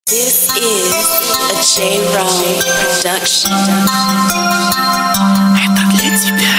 This is a J-Round production. Это для тебя.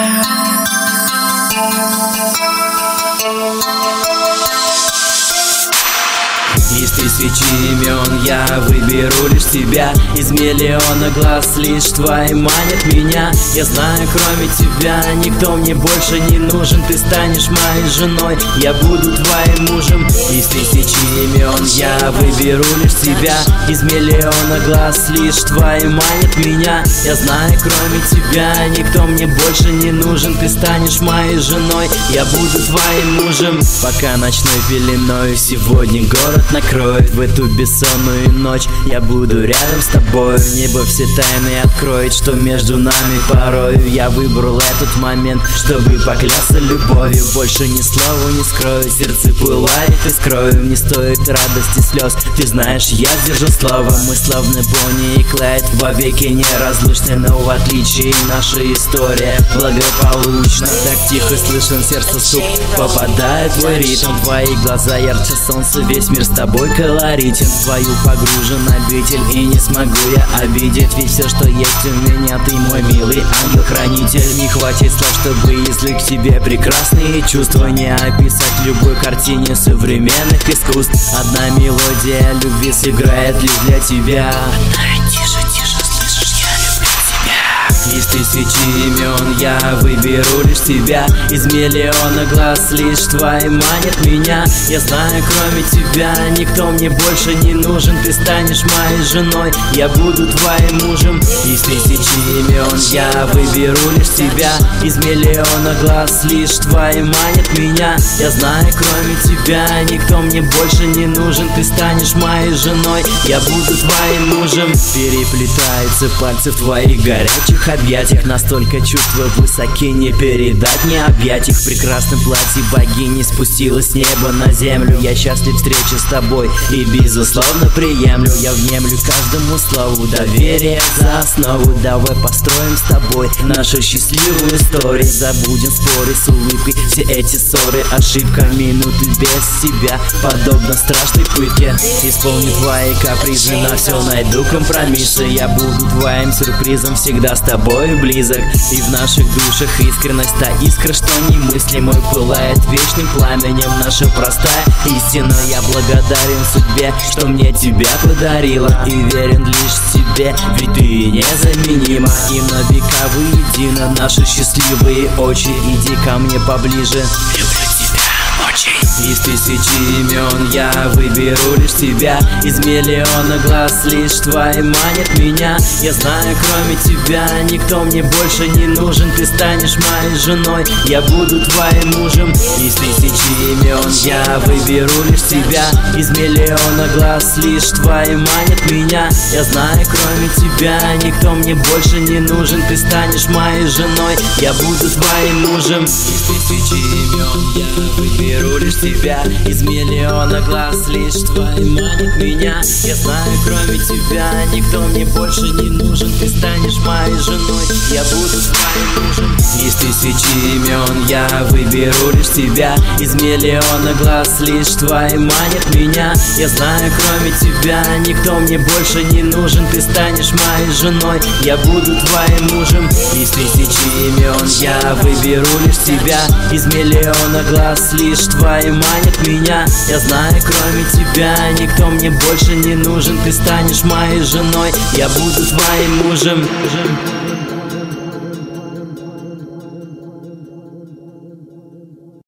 Из тысячи имен я выберу лишь тебя. Из миллиона глаз лишь твои манят меня. Я знаю, кроме тебя никто мне больше не нужен. Ты станешь моей женой, я буду твоим мужем. Из тысячи имен я выберу лишь тебя. Из миллиона глаз лишь твои манят меня. Я знаю, кроме тебя никто мне больше не нужен. Ты станешь моей женой, я буду твоим мужем. Пока ночной пеленой сегодня город накроет в эту бессонную ночь, я буду рядом с тобой. Небо все тайны откроет, что между нами порою. Я выбрал этот момент, чтобы поклясться любовью. Больше ни слова не скрою, сердце пылает искрою. Не стоит радости слез, ты знаешь, я сдержу слово. Мы словно Бонни и Клайд, вовеки неразлучны. Но в отличие наша история благополучна. Так тихо слышен сердце стук, попадает твой ритм. Твои глаза ярче солнца, весь мир с тобой колоритен. В твою погружен обитель, и не смогу я обидеть. Ведь все, что есть у меня, ты мой милый ангел-хранитель. Не хватит слов, чтобы излить к тебе прекрасные чувства. Не описать в любой картине современных искусств. Одна мелодия любви сыграет лишь для тебя. Тише, тише, слышишь, я люблю тебя. Из тысячи имен я выберу лишь тебя. Из миллиона глаз лишь твои манят меня. Я знаю, кроме тебя никто мне больше не нужен. Ты станешь моей женой, я буду твоим мужем. Из тысячи имен я выберу лишь тебя. Из миллиона глаз лишь твои манят меня. Я знаю, кроме тебя никто мне больше не нужен. Ты станешь моей женой, я буду твоим мужем. Переплетаются пальцы в твоих горячих объятиях. Настолько чувства высоки, не передать, не объять их. В прекрасном платье богини спустилась с неба на землю. Я счастлив встрече с тобой и безусловно приемлю. Я внемлю каждому слову, доверие за основу. Давай построим с тобой нашу счастливую историю. Забудем споры с улыбкой, все эти ссоры. Ошибка минуты без тебя, подобно страшной пытке. Исполню твои капризы, на все найду компромиссы. Я буду твоим сюрпризом, всегда с тобой близок. И в наших душах искренность, та искра, что немыслимой, пылает вечным пламенем. Наша простая истина. Я благодарен судьбе, что мне тебя подарила. И верен лишь тебе, ведь ты незаменима. И на века воедино наши счастливые очи. Иди ко мне поближе, люблю тебя очень. Из тысячи имен я выберу лишь тебя. Из миллиона глаз лишь твои манят меня. Я знаю, кроме тебя никто мне больше не нужен. Ты станешь моей женой, я буду твоим мужем. Из тысячи имен я выберу лишь тебя. Из миллиона глаз лишь твои манят меня. Я знаю, кроме тебя никто мне больше не нужен. Ты станешь моей женой, я буду твоим мужем. Из тысячи имен я выберу лишь тебя. Из миллиона глаз лишь твои манят меня. Я знаю, кроме тебя никто мне больше не нужен. Ты станешь моей женой, я буду твоим мужем. Из тысячи имен я выберу лишь тебя. Из миллиона глаз лишь твои манят меня. Я знаю, кроме тебя никто мне больше не нужен. Ты станешь моей женой, я буду твоим мужем. Из тысячи имен я выберу лишь тебя. Из миллиона глаз лишь твои манят меня. Я знаю, кроме тебя никто мне больше не нужен. Ты станешь моей женой, я буду твоим мужем.